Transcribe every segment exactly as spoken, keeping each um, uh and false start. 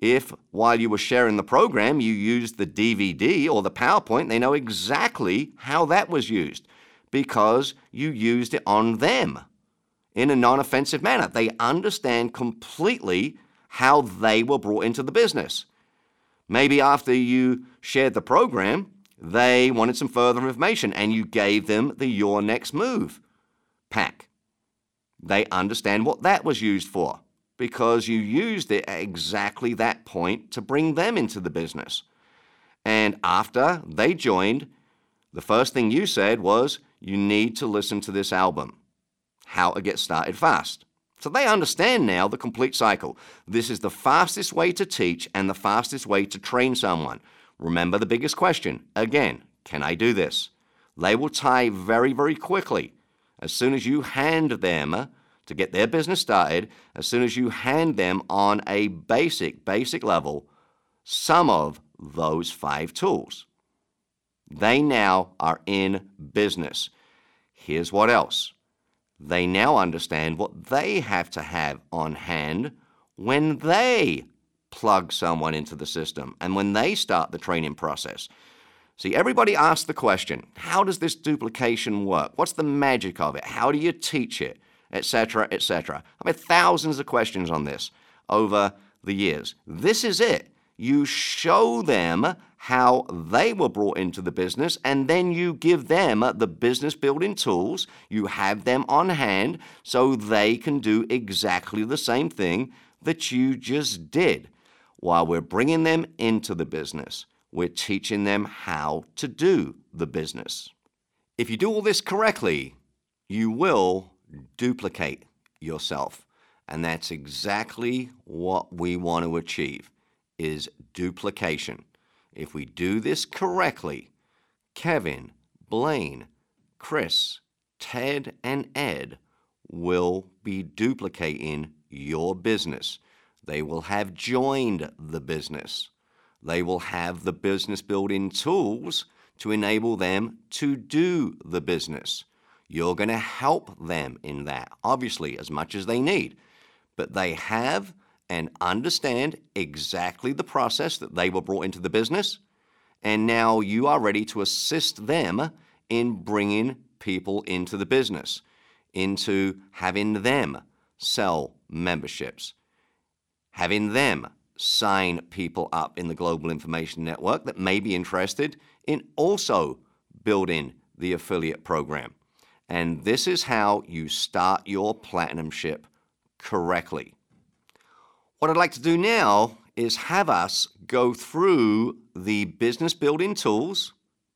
If while you were sharing the program, you used the D V D or the PowerPoint, they know exactly how that was used because you used it on them in a non-offensive manner. They understand completely how they were brought into the business. Maybe after you shared the program, they wanted some further information and you gave them the Your Next Move pack. They understand what that was used for because you used it at exactly that point to bring them into the business. And after they joined, the first thing you said was, you need to listen to this album, How to Get Started Fast. So they understand now the complete cycle. This is the fastest way to teach and the fastest way to train someone. Remember the biggest question. Again, can I do this? They will tie very, very quickly. As soon as you hand them, to get their business started, as soon as you hand them on a basic, basic level, some of those five tools, they now are in business. Here's what else. They now understand what they have to have on hand when they plug someone into the system and when they start the training process. See, everybody asks the question, how does this duplication work? What's the magic of it? How do you teach it? Etc., et cetera. I've had thousands of questions on this over the years. This is it. You show them how they were brought into the business, and then you give them the business building tools. You have them on hand so they can do exactly the same thing that you just did. While we're bringing them into the business, we're teaching them how to do the business. If you do all this correctly, you will duplicate yourself. And that's exactly what we want to achieve, is duplication. If we do this correctly, Kevin, Blaine, Chris, Ted, and Ed will be duplicating your business. They will have joined the business. They will have the business building tools to enable them to do the business. You're going to help them in that, obviously, as much as they need. But they have and understand exactly the process that they were brought into the business, and now you are ready to assist them in bringing people into the business, into having them sell memberships, having them sign people up in the Global Information Network that may be interested in also building the affiliate program. And this is how you start your Platinumship correctly. What I'd like to do now is have us go through the business building tools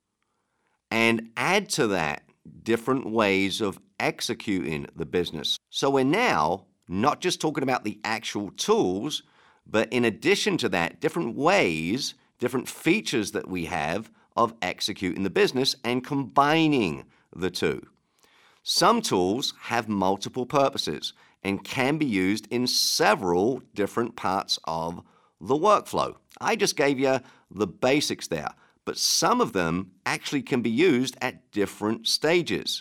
and add to that different ways of executing the business. So we're now not just talking about the actual tools, but in addition to that, different ways, different features that we have of executing the business and combining the two. Some tools have multiple purposes and can be used in several different parts of the workflow. I just gave you the basics there, but some of them actually can be used at different stages.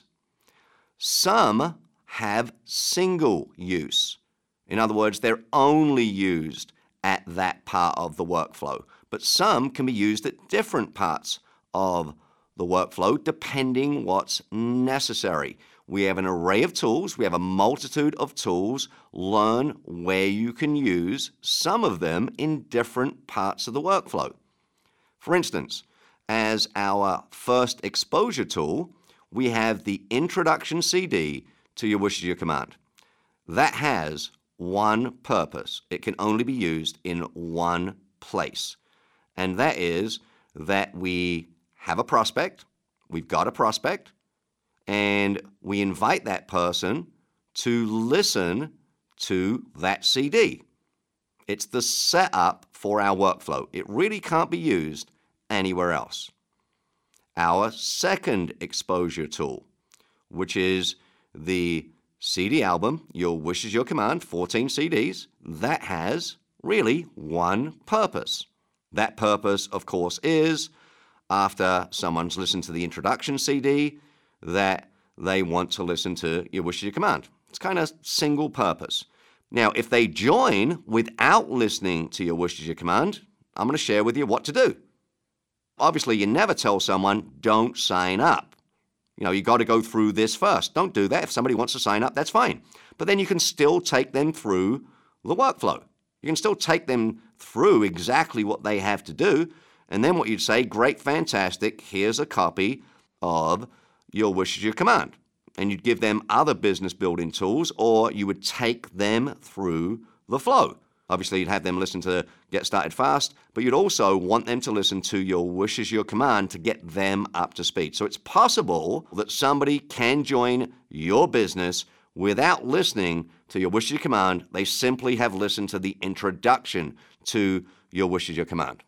Some have single use. In other words, they're only used at that part of the workflow, but some can be used at different parts of the workflow depending what's necessary. We have an array of tools. We have a multitude of tools. Learn where you can use some of them in different parts of the workflow. For instance, as our first exposure tool, we have the Introduction C D to Your Wish Is Your Command. That has one purpose. It can only be used in one place. And that is that we have a prospect, we've got a prospect, and we invite that person to listen to that C D. It's the setup for our workflow. It really can't be used anywhere else. Our second exposure tool, which is the C D album, Your Wish Is Your Command, fourteen C Ds, that has really one purpose. That purpose, of course, is after someone's listened to the introduction C D, that they want to listen to Your Wish Is Your Command. It's kind of single purpose. Now, if they join without listening to your wish is your command, I'm going to share with you what to do. Obviously, you never tell someone, don't sign up. You know, you got to go through this first. Don't do that. If somebody wants to sign up, that's fine. But then you can still take them through the workflow. You can still take them through exactly what they have to do. And then what you'd say, great, fantastic, here's a copy of your wish is your command. And you'd give them other business building tools, or you would take them through the flow. Obviously, you'd have them listen to Get Started Fast, but you'd also want them to listen to your wish is your command to get them up to speed. So it's possible that somebody can join your business without listening to your wish is your command. They simply have listened to the introduction to your wish is your command.